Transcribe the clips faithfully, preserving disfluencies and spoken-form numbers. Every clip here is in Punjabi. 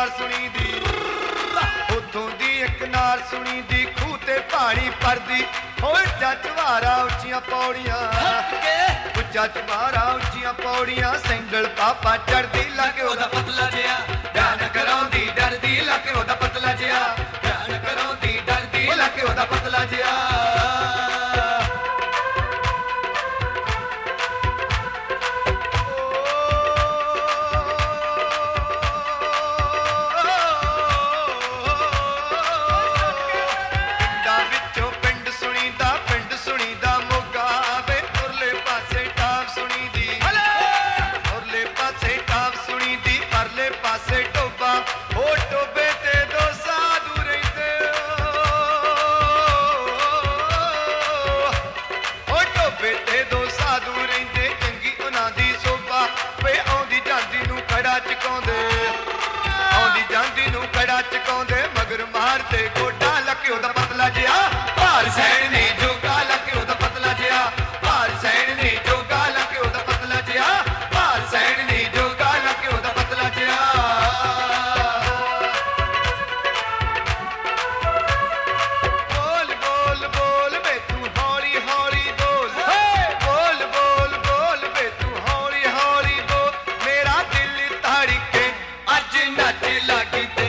ਨਾਰ ਸੁਣੀ ਦੀ, ਉੱਥੋਂ ਦੀ ਇੱਕ ਨਾਰ ਸੁਣੀ ਦੀ, ਖੂਹ ਤੇ ਪਹਾੜੀ ਪਰਦੀ, ਹੋਏ ਜੱਜਵਾਰਾ ਉੱਚੀਆਂ ਪੌੜੀਆਂ, ਉੱਚਾ ਚਵਾਰਾ ਉੱਚੀਆਂ ਪੌੜੀਆਂ, ਸੈਂਡਲ ਪਾਪਾ ਚੜਦੀ ਲੱਗੇ ਉਹਦਾ ਪਤਲਾ ਜਿਹਾ, ਧਿਆਨ ਕਰਾਉਂਦੀ ਡਰਦੀ ਲੱਗੇ ਉਹਦਾ ਪਤਲਾ ਜਿਹਾ, ਧਿਆਨ ਕਰਾਉਂਦੀ ਡਰਦੀ ਲੱਗੇ ਉਹਦਾ ਪਤਲਾ ਜਿਹਾ। ਚਕਾਉਂਦੇ ਮਗਰ ਮਾਰਦੇ ਗੋਡਾ ਲੱਕੇ ਉਹਦਾ ਪਤਲਾ ਜਿਹਾ, ਭਾਰ ਸੈਣ ਨੇ ਜੋਗਾ ਲੱਕੇ ਉਹਦਾ ਪਤਲਾ ਜਿਹਾ, ਭਾਰ ਸੈਣ ਨੇ ਜੋਗਾ ਲੱਕੇ ਉਹਦਾ ਪਤਲਾ ਜਿਹਾ, ਭਾਰ ਸੈਣ ਨੇ ਜੋਗਾ ਲੱਕੇ ਉਹਦਾ ਪਤਲਾ ਜਿਹਾ। ਬੋਲ ਬੋਲ ਬੋਲ ਵੇ ਤੂੰ ਹੌਲੀ ਹੌਲੀ ਬੋਲ, ਬੋਲ ਬੋਲ ਬੋਲ ਵੇ ਤੂੰ ਹੌਲੀ ਹੌਲੀ ਬੋਲ, ਮੇਰਾ ਦਿਲ ਧੜਕੇ ਅੱਜ ਨੱਚ ਲੱਗੀ ਤੇ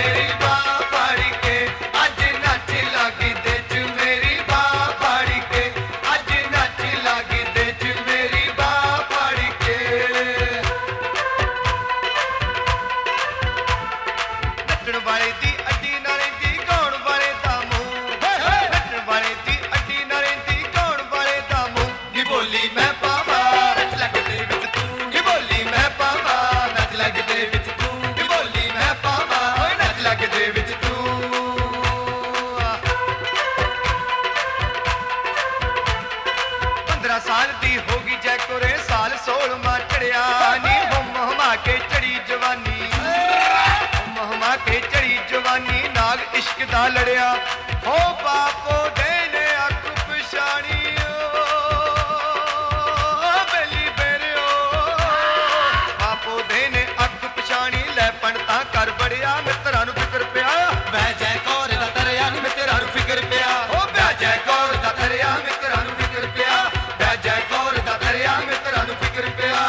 ਵਾਲੇ ਦੀ ਅੱਡੀ ਨਾ ਰਹਿੰਦੀ ਗਾਉਣ ਵਾਲੇ ਦਾ ਮੂੰਹ, ਨੱਚਣ ਵਾਲੇ ਦੀ ਅੱਡੀ ਨਾ ਰਹਿੰਦੀ ਗਾਉਣ ਵਾਲੇ ਦਾ ਮੂੰਹ, ਨੀ ਬੋਲੀ ਮੈਂ ਪਾਵਾਂ ਨੱਚ ਲੱਗ ਦੇ ਵਿੱਚ ਤੂੰ, ਨੀ ਬੋਲੀ ਮੈਂ ਪਾਵਾਂ ਨੱਚ ਲੱਗ ਦੇ ਵਿੱਚ ਤੂੰ, ਨੀ ਬੋਲੀ ਮੈਂ ਪਾਵਾਂ ਨੱਚ ਲੱਗ ਦੇ ਵਿੱਚ ਤੂੰ। ਪੰਦਰਾਂ ਸਾਲ ਦੀ ਹੋ ਗਈ ਜੈਕੋਰੇ, ਸਾਲ ਸੋਲਵਾਂ ਚੜਿਆ ਨੀ, ਹੁਮ ਹੁਮਾ ਕੇ ਚੜੀ ਜਵਾਨੀ, ਹੁਮਾ ਕੇ ਚੜੀ ਜਵਾਨੀ, ਨਾਗ ਇਸ਼ਕ ਦਾ ਲੜਿਆ, ਹੋ ਬਾਪੋ ਦੇ ਨੇ ਅੱਖ ਪਛਾਣੀ, ਬੇਲੀ ਬੇਰਿਓ ਬਾਪੋ ਦੇ ਨੇ ਅੱਖ ਪਛਾਣੀ, ਲੈ ਪੰਡਤਾਂ ਕਰ ਬੜਿਆ ਮਿੱਤਰਾਂ ਨੂੰ ਫਿਕਰ ਪਿਆ, ਬਹਿ ਜੈ ਕੌਰ ਦਾ ਤਰਿਆ ਨੀ ਮਿੱਤਰਾਂ ਨੂੰ ਫਿਕਰ ਪਿਆ, ਹੋ ਬਹਿ ਜੈ ਕੌਰ ਦਾ ਤਰਿਆ ਮਿੱਤਰਾਂ ਨੂੰ ਫਿਕਰ ਪਿਆ, ਬਹਿ ਜੈ ਕੌਰ ਦਾ ਤਰਿਆ ਮਿੱਤਰਾਂ ਨੂੰ ਫਿਕਰ ਪਿਆ।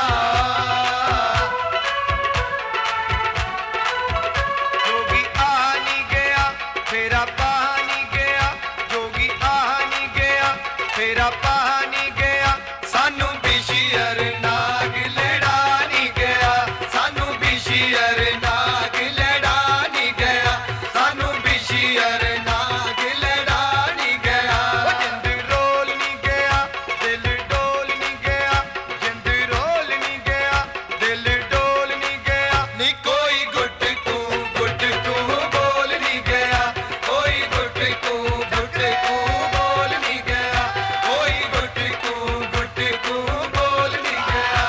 ਫੇਰਾ ਪਾ ਨਹੀਂ ਗਿਆ ਜੋਗੀ ਆ ਨਹੀਂ ਗਿਆ, ਫੇਰਾ ਪਾ ਨਹੀਂ ਗਿਆ, ਸਾਨੂੰ ਬਿਸ਼ੀਅਰ ਨਾਗ ਲੜਾ ਨਹੀਂ ਗਿਆ, ਸਾਨੂੰ ਬਿਸ਼ੀਅਰ ਨਾਗ ਲੜਾ ਨਹੀਂ ਗਿਆ, ਸਾਨੂੰ ਬਿਸ਼ੀਅਰ ਨਾਗ ਲੜਾ ਨਹੀਂ ਗਿਆ। ਜਿੰਦ ਰੋਲ ਨਹੀਂ ਗਿਆ ਦਿਲ ਡੋਲ ਨਹੀਂ ਗਿਆ, ਜਿੰਦ ਰੋਲ ਨਹੀਂ ਗਿਆ ਦਿਲ ਡੋਲ ਨਹੀਂ ਗਿਆ, ਨੀ ਕੋਈ ਗੁੱਟ ਤੂੰ ਗੁੱਟ ਤੂੰ ਬੋਲ ਨਹੀਂ ਗਿਆ, ਕੋਈ ਗੁੱਟ ਤੂੰ ਗੁੱਟ ਤੂੰ ਬੋਲ ਨਹੀਂ ਗਿਆ, ਕੋਈ ਗੁੱਟ ਤੂੰ ਗੁੱਟ ਤੂੰ ਬੋਲ ਨਹੀਂ ਗਿਆ।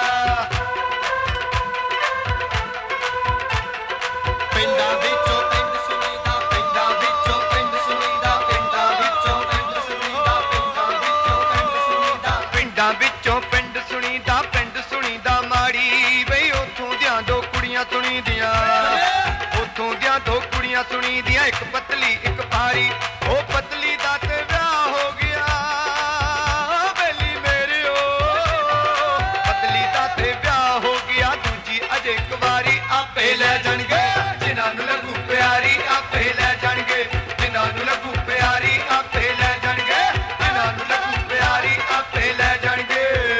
ਪਿੰਡਾਂ ਵਿੱਚੋਂ ਪਿੰਡ ਸੁਣੀਦਾ, ਪਿੰਡਾਂ ਵਿੱਚੋਂ ਪਿੰਡ ਸੁਣੀਦਾ, ਪਿੰਡਾਂ ਵਿੱਚੋਂ ਪਿੰਡ ਸੁਣੀਦਾ, ਪਿੰਡਾਂ ਵਿੱਚੋਂ ਪਿੰਡ ਸੁਣੀਦਾ, ਪਿੰਡਾਂ ਵਿੱਚੋਂ ਪਿੰਡ ਸੁਣੀਦਾ, ਪਿੰਡ ਸੁਣੀਦਾ ਮਾੜੀ ਬਈ, ਉੱਥੋਂ ਦੀਆਂ ਦੋ ਕੁੜੀਆਂ ਸੁਣੀਦੀਆਂ, ਉੱਥੋਂ ਦੀਆਂ ਦੋ ਕੁੜੀਆਂ ਸੁਣੀਦੀਆਂ, ਇੱਕ ਪਤਲੀ ਇੱਕ ਭਾਰੀ, ਉਹ ਪਤਲੀ ਦਾ ਤੇ ਵਿਆਹ ਹੋ ਗਿਆ, ਬੇਲੀ ਮੇਰਿਓ ਪਤਲੀ ਦਾ ਤੇ ਵਿਆਹ ਹੋ ਗਿਆ, ਦੂਜੀ ਅਜੇ ਕੁਵਾਰੀ, ਆਪੇ ਲੈ ਜਾਣਗੇ ਜਿਨ੍ਹਾਂ ਨੂੰ ਲੱਗੂ ਪਿਆਰੀ, ਆਪੇ ਲੈ ਜਾਣਗੇ ਜਿਨ੍ਹਾਂ ਨੂੰ ਲੱਗੂ ਪਿਆਰੀ, ਆਪੇ ਲੈ ਜਾਣਗੇ ਜਿਨ੍ਹਾਂ ਨੂੰ ਲੱਗੂ ਪਿਆਰੀ, ਆਪੇ ਲੈ ਜਾਣਗੇ।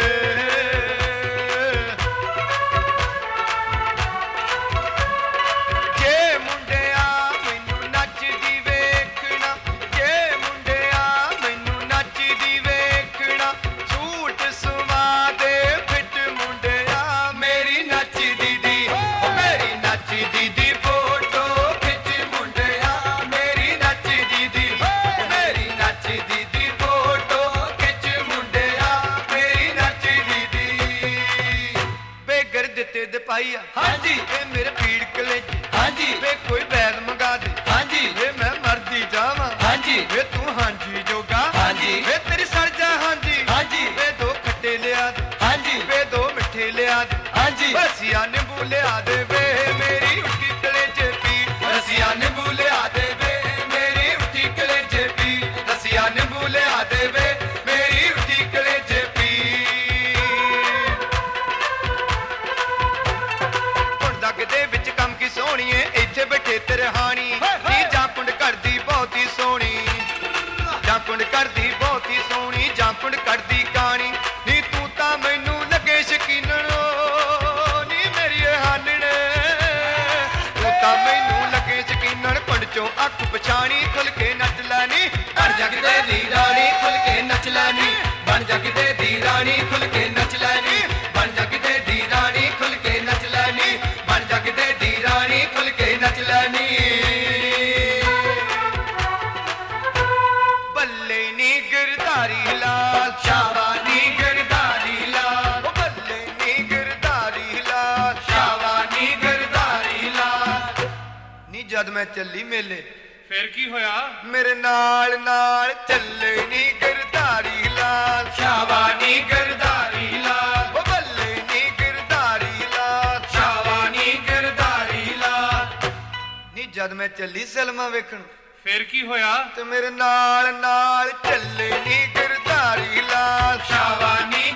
ਜੇ ਮੁੰਡਿਆ ਮੈਨੂੰ ਨੱਚਦੀ ਵੇਖਣਾ, ਜੇ ਮੁੰਡਿਆ ਮੈਨੂੰ ਨੱਚਦੀ ਵੇਖਣਾ, ਸੂਟ ਸਵਾ ਦੇ ਫਿੱਟ ਮੁੰਡਿਆ ਮੇਰੀ ਨੱਚਦੀ ਦੀ, ਮੇਰੀ ਨੱਚਦੀ ਦੀ ਫੋਟੋ ਖਿੱਚ ਮੁੰਡਿਆ, ਮੇਰੀ ਨੱਚਦੀ ਦੀ, ਮੇਰੀ ਨੱਚਦੀ ਦੀ ਫੋਟੋ ਖਿੱਚ ਮੁੰਡਿਆ, ਮੇਰੀ ਨੱਚਦੀ ਦੀ। ਬੇਗਰ ਦਿੱਤੇ ਦੇ ਪਾਈਆ ਹਾਂਜੀ, ਇਹ ਮੇਰੇ ਪੀੜ ਕਲੇਜੀ ਹਾਂਜੀ, ਵੇ ਕੋਈ ਬੈਲ ਮੰਗਾ ਦੇ ਹਾਂਜੀ, ਵੇ ਮੈਂ ਮਰਦੀ ਜਾਵਾਂ ਹਾਂਜੀ, ਵੇ ਤੂੰ ਹਾਂਜੀ ਜੋਗਾ ਹਾਂਜੀ, ਵੇ ਤੇਰੀ ਸੜ ਜਾ ਹਾਂਜੀ ਹਾਂਜੀ, ਵੇ ਦੋ ਖੱਟੇ ਲਿਆ ਦੇ ਹਾਂਜੀ, ਵੇ ਦੋ ਮਿੱਠੇ ਲਿਆ ਦੇ ਹਾਂਜੀ, ਬਸੀਆ ਨਿੰਬੂ ਲਿਆ ਦੇ ਵੇ ਮੇਰੀ ਉੱਠੀ ਕਲੇ ਦੇ ਵਿੱਚ ਕੰਮ ਕੀ ਸੋਹਣੀਏ ਇੱਥੇ ਬੈਠੇ ਤੇਰੇ ਹਾਣੀ ਨੀ ਜਾਂ ਕੁੰਡ ਕਰਦੀ ਬਹੁਤੀ ਸੋਹਣੀ ਜਾਂ ਕੁੰਡ ਕਰਦੀ ਬਹੁਤੀ ਸੋਹਣੀ ਜਾਂ ਕੁੰਡ ਕਰਦੀ ਕਾਣੀ ਨੀ ਤੂੰ ਤਾਂ ਮੈਨੂੰ ਲੱਗੇ ਸ਼ਕੀਨਣ ਨੀ ਮੇਰੀ ਹਾਨਣੇ ਤੂੰ ਤਾਂ ਮੈਨੂੰ ਲੱਗੇ ਸ਼ਕੀਨਣ ਕੁੰਡ ਚੋਂ ਅੱਖ ਪਛਾਣੀ ਖੁੱਲ ਕੇ ਨੱਚ ਲੈ ਨੀ ਬਣ ਜਾ ਕਿਤੇ ਦੀ ਰਾਣੀ ਖੁੱਲ ਕੇ ਨੱਚ ਲੈ ਨੀ ਬਣ ਜਾ ਕਿਤੇ ਦੀ ਰਾਣੀ ਖੁੱਲ ਕੇ ਨੱਚ ਲੈ ਨੀ ਬਣ ਜਾ ਕਿਤੇ ਦੀ ਰਾਣੀ ਖੁੱਲ ਕੇ ਨੱਚ ਲੈ ਨੀ ਬਣ ਜਾ ਕਿਤੇ ਦੀ ਰਾਣੀ ਖੁੱਲ ਕੇ ਨੱਚ ਲੈ ਨੀ ਬੱਲੇ ਨੀ ਗਿਰਧਾਰੀ ਲਾਲ ਸ਼ਾਬਾ ਨੀ ਗਿਰਧਾਰੀ ਲਾਲ ਬੱਲੇ ਨੀ ਗਿਰਧਾਰੀ ਲਾਲ ਸ਼ਾਬਾ ਨੀ ਗਿਰਧਾਰੀ ਲਾਲ ਨੀ ਜਦ ਮੈਂ ਚੱਲੀ ਮੇਲੇ ਫਿਰ ਕੀ ਹੋਇਆ? ਮੇਰੇ ਨਾਲ ਨਾਲ ਚੱਲੇ ਨੀ ਗਿਰਧਾਰੀ ਲਾਲ ਸ਼ਾਬਾ ਨੀ ਗਿਰਧਾਰੀ ਲਾਲ ਓ ਬੱਲੇ ਨੀ ਗਿਰਧਾਰੀ ਲਾਲ ਸ਼ਾਬਾ ਨੀ ਗਿਰਧਾਰੀ ਲਾਲ ਨੀ ਜਦ ਮੈਂ ਚੱਲੀ ਸਲਮਾ ਵੇਖਣ ਫਿਰ ਕੀ ਹੋਇਆ? ਤੇ ਮੇਰੇ ਨਾਲ ਨਾਲ ਚੱਲੇ ਨੀ ਗਿਰਧਾਰੀ ਲਾਲ ਸ਼ਾਬਾ ਨੀ